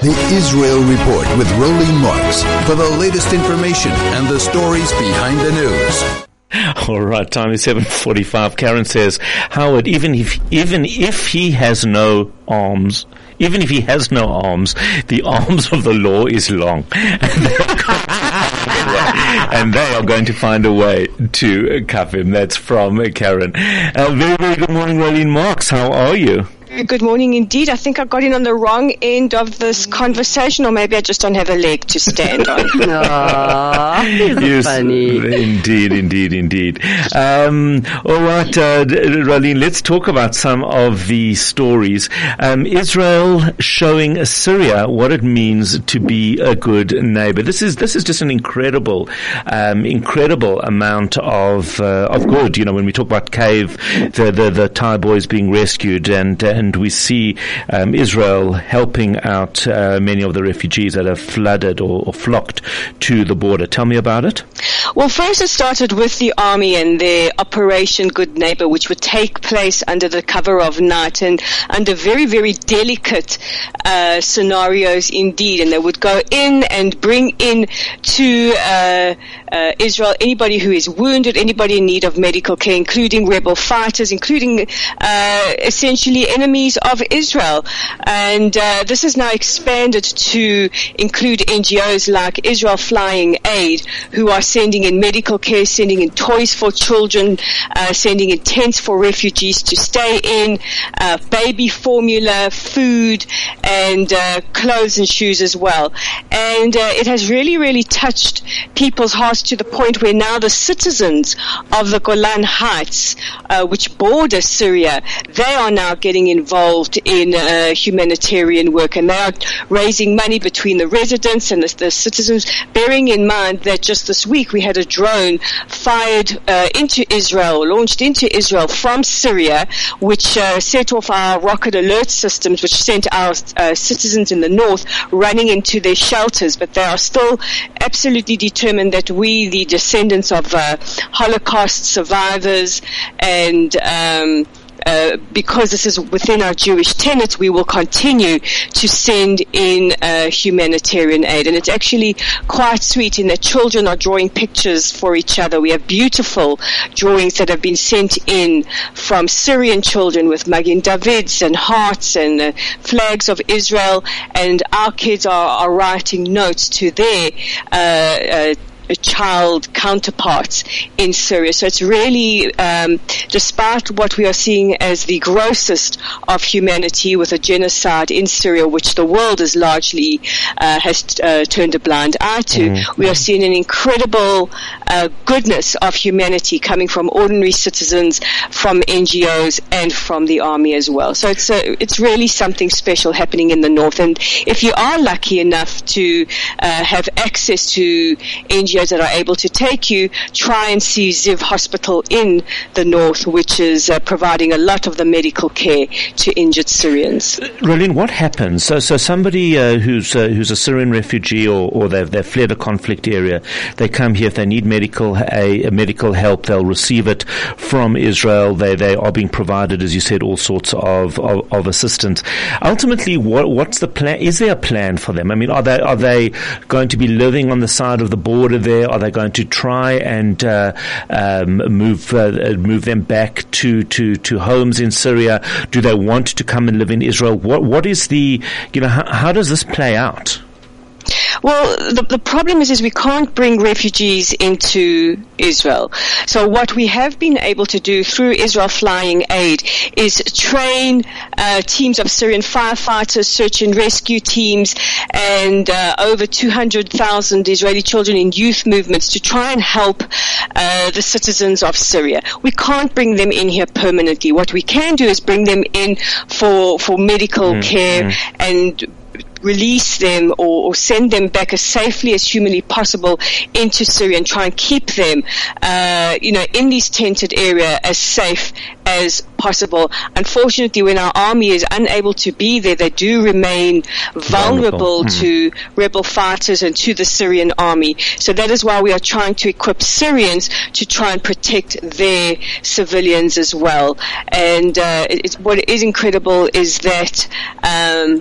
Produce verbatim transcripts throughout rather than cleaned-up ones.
The Israel Report with Rolene Marks for the latest information and the stories behind the news. All right, time is seven forty-five. Karen says, Howard, even if even if he has no arms, even if he has no arms, the arms of the law is long. And they are going to find a way to cuff him. That's from Karen. Uh, very, very good morning, Rolene Marks. How are you? Good morning indeed. I think I got in on the wrong end of this conversation, or maybe I just don't have a leg to stand on. Aww, yes, funny. Indeed, indeed, indeed. Um, all right, uh, Rolene, let's talk about some of the stories. Um, Israel showing Syria what it means to be a good neighbor. This is this is just an incredible, um, incredible amount of uh, of good. You know, when we talk about Cave, the the, the Thai boys being rescued, and uh, and we see um, Israel helping out uh, many of the refugees that have flooded or, or flocked to the border. Tell me about it. Well, first it started with the army and their Operation Good Neighbor, which would take place under the cover of night and under very, very delicate uh, scenarios indeed. And they would go in and bring in to uh, uh, Israel anybody who is wounded, anybody in need of medical care, including rebel fighters, including uh, essentially enemies of Israel. And uh, this is now expanded to include N G Os like Israel Flying Aid, who are sending in medical care, sending in toys for children, uh, sending in tents for refugees to stay in, uh, baby formula, food, and uh, clothes and shoes as well. And uh, it has really, really touched people's hearts to the point where now the citizens of the Golan Heights, uh, which border Syria, they are now getting involved in uh, humanitarian work, and they are raising money between the residents and the, the citizens, bearing in mind that just this week we had a drone fired uh, into Israel, launched into Israel from Syria, which uh, set off our rocket alert systems, which sent our uh, citizens in the north running into their shelters. But they are still absolutely determined that we, the descendants of uh, Holocaust survivors, and um, Uh, because this is within our Jewish tenets, we will continue to send in uh, humanitarian aid. And it's actually quite sweet in that children are drawing pictures for each other. We have beautiful drawings that have been sent in from Syrian children with Magen Davids and hearts and uh, flags of Israel. And our kids are, are writing notes to their uh, uh child counterparts in Syria. So it's really, um, despite what we are seeing as the grossest of humanity with a genocide in Syria, which the world is largely uh, has uh, turned a blind eye to, mm-hmm. we are seeing an incredible uh, goodness of humanity coming from ordinary citizens, from N G Os, and from the army as well. So it's uh, it's really something special happening in the north. And if you are lucky enough to uh, have access to N G Os that are able to take you, try and see Ziv Hospital in the north, which is uh, providing a lot of the medical care to injured Syrians. Rolene, what happens? So, so somebody uh, who's uh, who's a Syrian refugee, or, or they've they've fled a conflict area, they come here. If they need medical a, a medical help, they'll receive it from Israel. They they are being provided, as you said, all sorts of of, of assistance. Ultimately, what what's the plan? Is there a plan for them? I mean, are they are they going to be living on the side of the border there? Are they going to try and uh, um, move uh, move them back to, to, to homes in Syria? Do they want to come and live in Israel? What what is the you know how, how does this play out? Well, the, the problem is, is we can't bring refugees into Israel. So what we have been able to do through Israel Flying Aid is train uh, teams of Syrian firefighters, search and rescue teams, and uh, over two hundred thousand Israeli children in youth movements to try and help uh, the citizens of Syria. We can't bring them in here permanently. What we can do is bring them in for, for medical mm, care mm. and release them or, or send them back as safely as humanly possible into Syria and try and keep them, uh, you know, in this tented area as safe as possible. Unfortunately, when our army is unable to be there, they do remain vulnerable, vulnerable. Mm. to rebel fighters and to the Syrian army. So that is why we are trying to equip Syrians to try and protect their civilians as well. And uh, it, what is incredible is that um,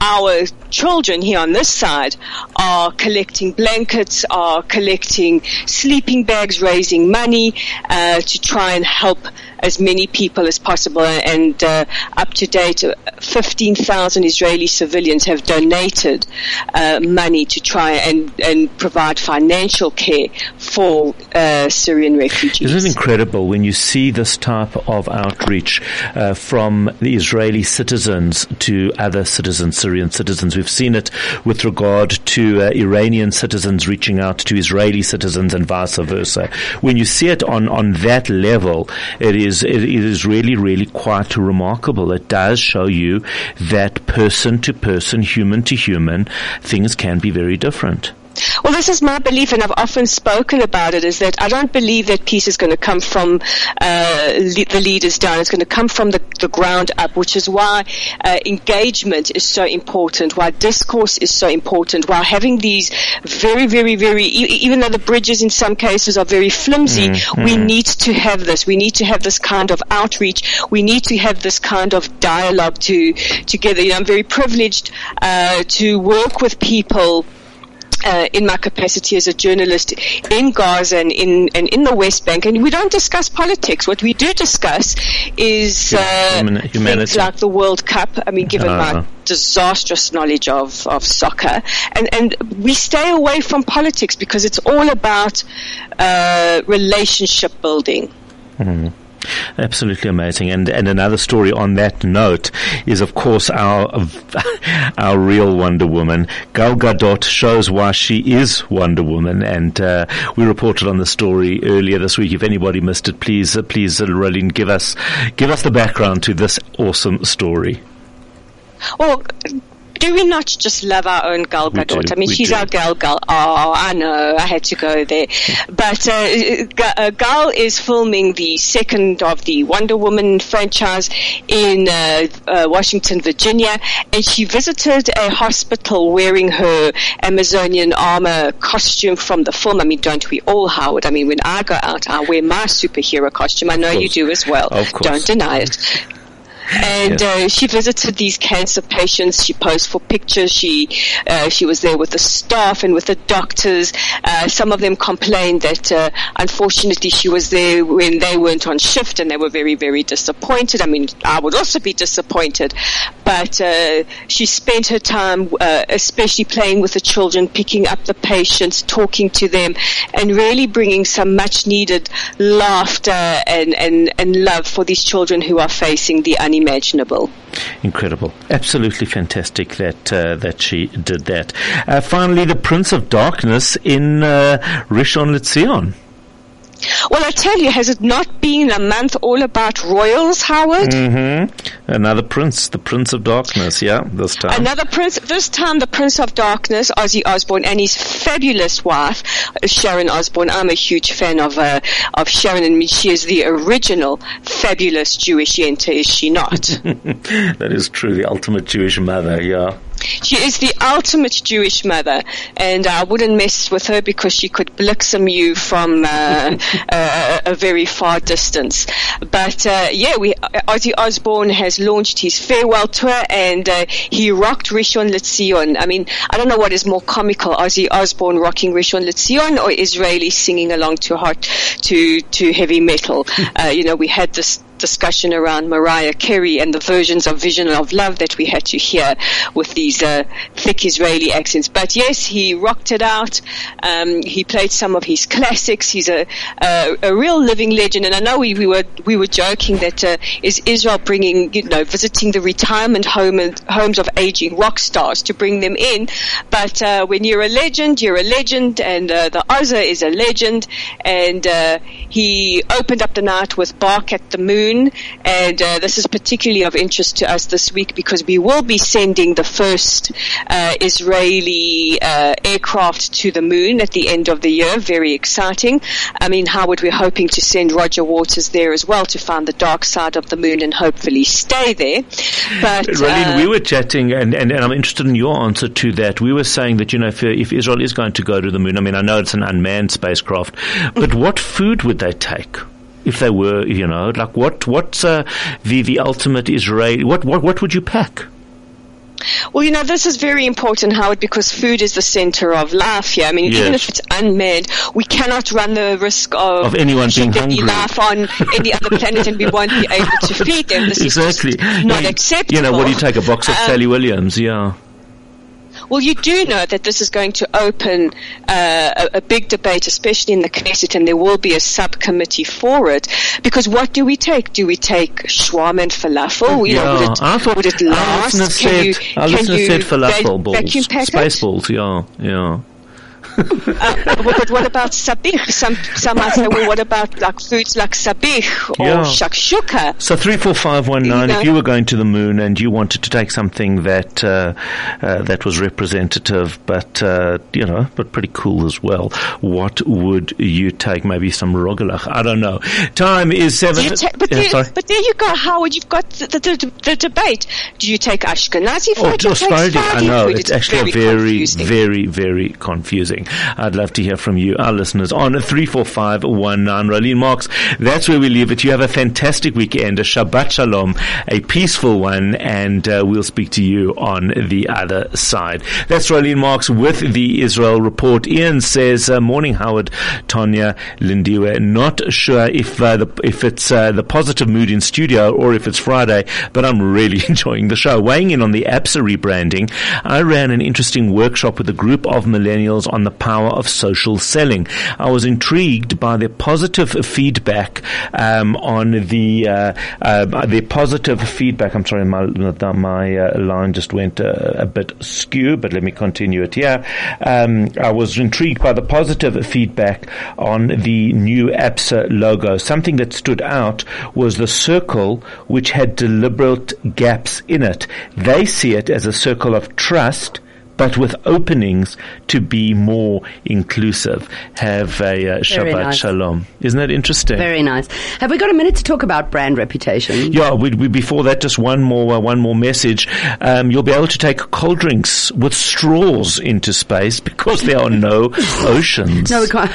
our children here on this side are collecting blankets, are collecting sleeping bags, raising money uh, to try and help as many people as possible. And uh, up to date, fifteen thousand Israeli civilians have donated uh, money to try and, and provide financial care for uh, Syrian refugees. Isn't it incredible when you see this type of outreach uh, from the Israeli citizens to other citizens, Syrian citizens? We've seen it with regard to uh, Iranian citizens reaching out to Israeli citizens and vice versa. When you see it on, on that level, it is It is really, really quite remarkable. It does show you that person to person, human to human, things can be very different. Well, this is my belief, and I've often spoken about it, is that I don't believe that peace is going to come from uh, le- the leaders down. It's going to come from the, the ground up, which is why uh, engagement is so important, why discourse is so important, why having these very, very, very, e- even though the bridges in some cases are very flimsy, mm-hmm. we need to have this. We need to have this kind of outreach. We need to have this kind of dialogue to together. You know, I'm very privileged uh, to work with people Uh, in my capacity as a journalist in Gaza and in and in the West Bank, and we don't discuss politics. What we do discuss is uh, things like the World Cup. I mean, given uh, my disastrous knowledge of, of soccer, and, and we stay away from politics because it's all about uh, relationship building. Mm. Absolutely amazing. And and another story on that note is, of course, our our real Wonder Woman. Gal Gadot shows why she is Wonder Woman, and uh, we reported on the story earlier this week. If anybody missed it, please, uh, please, uh, Rolene, give us give us the background to this awesome story. Well, do we not just love our own Gal Gadot? I mean, she's do. our Gal Gal. Oh, I know, I had to go there. But uh, Gal is filming the second of the Wonder Woman franchise in uh, uh, Washington, Virginia, and she visited a hospital wearing her Amazonian armor costume from the film. I mean, don't we all, Howard? I mean, when I go out, I wear my superhero costume. I know you do as well. Of course. Don't deny it. And yes. uh, she visited these cancer patients. She posed for pictures. She uh, she was there with the staff and with the doctors. Uh, some of them complained that uh, unfortunately she was there when they weren't on shift, and they were very, very disappointed. I mean, I would also be disappointed. But uh, she spent her time uh, especially playing with the children, picking up the patients, talking to them, and really bringing some much-needed laughter and, and, and love for these children who are facing the unimaginable. Incredible. Absolutely fantastic that uh, that she did that. Uh, finally, the Prince of Darkness in uh, Rishon LeZion. Well, I tell you, has it not been a month all about royals, Howard? Mm-hmm. Another prince, the Prince of Darkness, yeah, this time. Another prince, this time the Prince of Darkness, Ozzy Osbourne, and his fabulous wife, Sharon Osbourne. I'm a huge fan of uh, of Sharon, and she is the original fabulous Jewish yenta, is she not? That is true, the ultimate Jewish mother, yeah. She is the ultimate Jewish mother, and I wouldn't mess with her because she could bliksem you from uh, uh, a very far distance. But uh, yeah, we Ozzy Osbourne has launched his farewell tour, and uh, he rocked Rishon LeZion. I mean, I don't know what is more comical: Ozzy Osbourne rocking Rishon LeZion, or Israelis singing along to hot to to heavy metal. Uh, you know, we had this discussion around Mariah Carey and the versions of Vision of Love that we had to hear with these uh, thick Israeli accents. But yes, he rocked it out. Um, he played some of his classics. He's a a, a real living legend. And I know we, we were we were joking that uh, is Israel bringing, you know, visiting the retirement home and homes of aging rock stars to bring them in. But uh, when you're a legend, you're a legend, and uh, the Ozza is a legend. And uh, he opened up the night with Bark at the Moon. And uh, this is particularly of interest to us this week because we will be sending the first uh, Israeli uh, aircraft to the moon at the end of the year. Very exciting. I mean, Howard, we're hoping to send Roger Waters there as well to find the dark side of the moon and hopefully stay there. But Rolene, uh, we were chatting, and, and, and I'm interested in your answer to that. We were saying that, you know, if, if Israel is going to go to the moon, I mean, I know it's an unmanned spacecraft, but what food would they take? If they were, you know, like what, what's uh, the, the ultimate Israeli, what, what, what would you pack? Well, you know, this is very important, Howard, because food is the center of life here. I mean, yes. even if it's unmanned, we cannot run the risk of, of anyone being hungry. life on any other planet and we won't be able to feed them. This exactly. is just not you, acceptable. You know, what do you take, a box of um, Sally Williams? Yeah. Well, you do know that this is going to open uh, a, a big debate, especially in the Knesset, and there will be a subcommittee for it. Because what do we take? Do we take shawarma and falafel? You yeah, know, would it, I thought, would it last? Our listener can you, said, our can listener you said falafel va- balls, vacuum pack space it? balls. Yeah, yeah. uh, but what about sabich? Some some might say, well, what about like foods like sabich or yeah. shakshuka? So three four five one nine. You know, if you were going to the moon and you wanted to take something that uh, uh, that was representative, but uh, you know, but pretty cool as well, what would you take? Maybe some rogalach. I don't know. Time is seven. Ta- but, yeah, there, sorry. but there you go, Howard. You've got the, the, the, the debate. Do you take Ashkenazi food? Oh, Do you take Sephardi. I know. food? It's, It's actually very, very, confusing. very, very confusing. I'd love to hear from you, our listeners, on three four five one nine. Rolene Marks, that's where we leave it. You have a fantastic weekend, a Shabbat Shalom, a peaceful one, and uh, we'll speak to you on the other side. That's Rolene Marks with the Israel Report. Ian says, uh, morning, Howard, Tanya, Lindiwe. Not sure if uh, the, if it's uh, the positive mood in studio or if it's Friday, but I'm really enjoying the show. Weighing in on the ABSA rebranding, I ran an interesting workshop with a group of millennials on the power of social selling. I was intrigued by their positive feedback um, on the uh, uh, their positive feedback. I'm sorry, my my uh, line just went uh, a bit skew, but let me continue it here. Um, I was intrigued by the positive feedback on the new ABSA logo. Something that stood out was the circle, which had deliberate gaps in it. They see it as a circle of trust, but with openings to be more inclusive. Have a uh, Shabbat nice. Shalom. Isn't that interesting? Very nice. Have we got a minute to talk about brand reputation? Yeah, we, we, before that, just one more uh, one more message. Um, you'll be able to take cold drinks with straws into space because there are no oceans. No, we can't.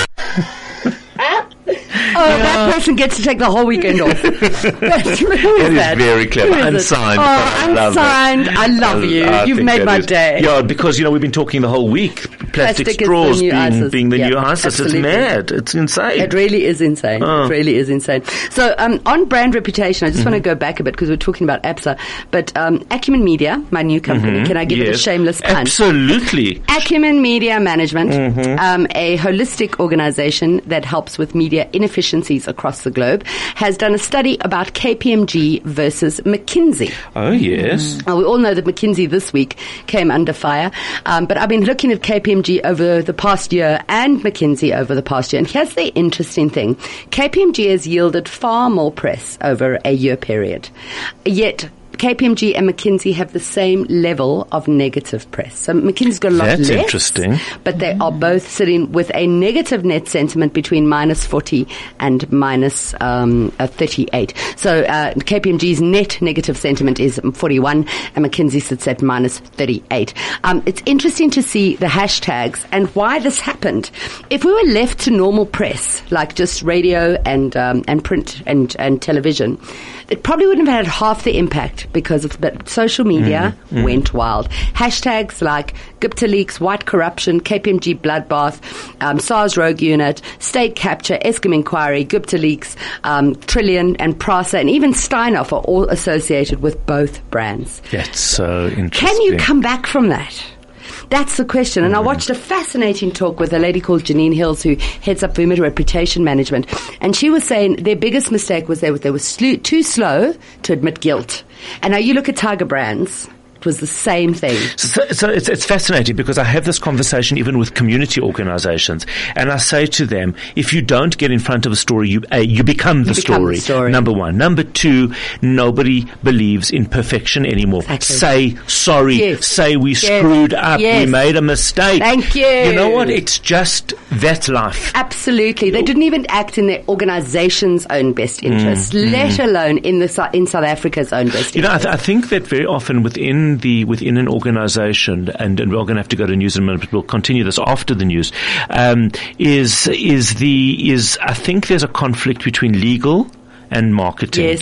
Oh, yeah. That person gets to take the whole weekend off. That's, who is that is that? very clever. Unsigned. Oh, I love unsigned. That. I love you. I You've made my is, day. Yeah, because, you know, we've been talking the whole week. Plastic, Plastic straws the being, being the yep, new ISIS. absolutely. It's mad. It's insane. It really is insane. Oh. It really is insane. So, um, on brand reputation, I just mm-hmm. want to go back a bit because we're talking about ABSA. But um, Acumen Media, my new company, mm-hmm. can I give yes. it a shameless pun? Absolutely. Acumen Media Management, mm-hmm. um, a holistic organization that helps with media inefficiencies across the globe, has done a study about K P M G versus McKinsey. Oh, yes. Mm. Uh, we all know that McKinsey this week came under fire. Um, but I've been looking at K P M G over the past year and McKinsey over the past year. And here's the interesting thing. K P M G has yielded far more press over a year period. Yet K P M G and McKinsey have the same level of negative press. So McKinsey's got a lot That's less. interesting. But they are both sitting with a negative net sentiment between minus forty and minus um, uh, thirty-eight. So uh, K P M G's net negative sentiment is forty-one and McKinsey sits at minus thirty-eight. Um, it's interesting to see the hashtags and why this happened. If we were left to normal press, like just radio and um, and print and, and television, it probably wouldn't have had half the impact because of but social media mm, mm. went wild. Hashtags like Gupta Leaks, White Corruption, K P M G Bloodbath, um, SARS Rogue Unit, State Capture, Eskom Inquiry, Gupta Leaks, um, Trillion and Prasa and even Steinhoff are all associated with both brands. That's so interesting. Can you come back from that? That's the question. And mm-hmm. I watched a fascinating talk with a lady called Janine Hills who heads up Vuma Reputation Management. And she was saying their biggest mistake was they were, they were sl- too slow to admit guilt. And now you look at Tiger Brands. It was the same thing. So, so it's, it's fascinating because I have this conversation even with community organizations, and I say to them, if you don't get in front of a story, you, uh, you become, the, you become story. the story. Number one. Number two, nobody believes in perfection anymore. Exactly. Say sorry. Yes. Say we yes. screwed up. Yes. We made a mistake. Thank you. You know what? It's just that's life. Absolutely. They didn't even act in their organization's own best interest, mm, let mm. alone in the in South Africa's own best interest. You know, I, th- I think that very often within the within an organization, and, and we're going to have to go to news in a minute, but we'll continue this after the news. Um, is is the is I think there's a conflict between legal and marketing. Yes.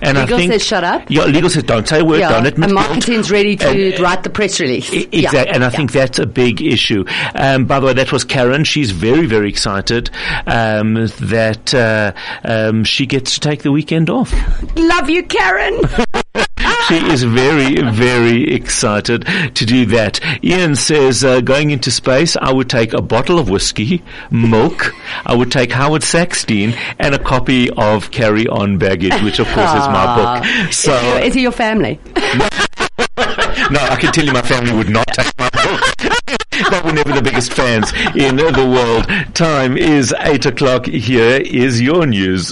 And legal I think, says shut up. Yeah, legal says don't say a word, yeah, don't admit and guilt. marketing's ready to And, write the press release. Exactly, yeah. and I yeah. think that's a big issue. Um, by the way, that was Karen. She's very, very excited um, that uh, um, she gets to take the weekend off. Love you, Karen. She is very, very excited to do that. Ian says, uh, going into space, I would take a bottle of whiskey, milk, I would take Howard Sackstein, and a copy of Carry On Baggage, which of course is my book. So, is, he, is he your family? no, I can tell you my family would not take my book. They were never the biggest fans in the world. Time is eight o'clock. Here is your news.